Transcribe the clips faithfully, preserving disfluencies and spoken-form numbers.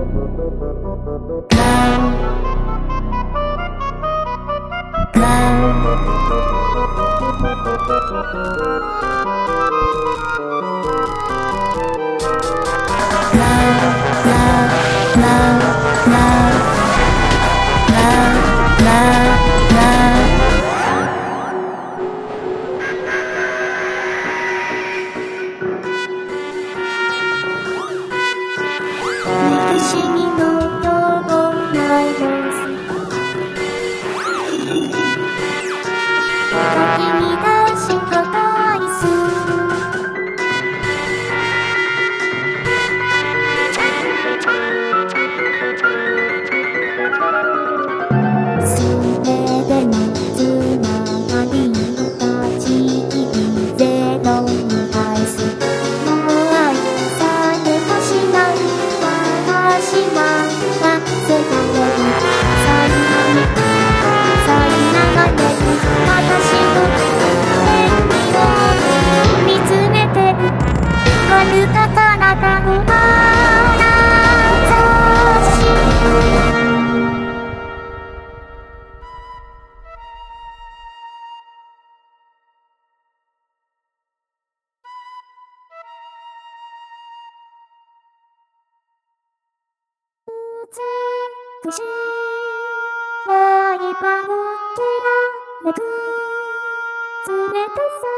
美しい刃を蹴らめく冷たさ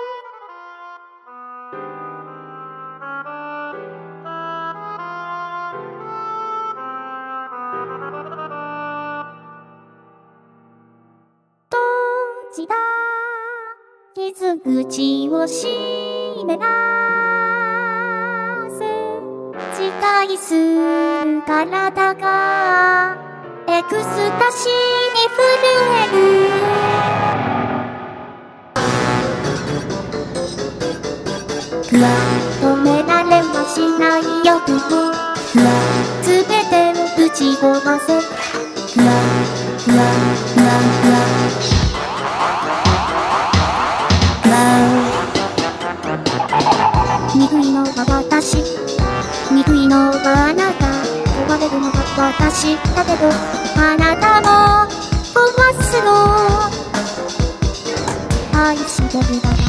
閉じた傷口を湿らせ自戒する体がエクスタシーに震える止められはしない欲望すべてをぶち壊せ憎いのは私憎いのはあなた追われるのは私だけどあなたも壊すの愛してるだけ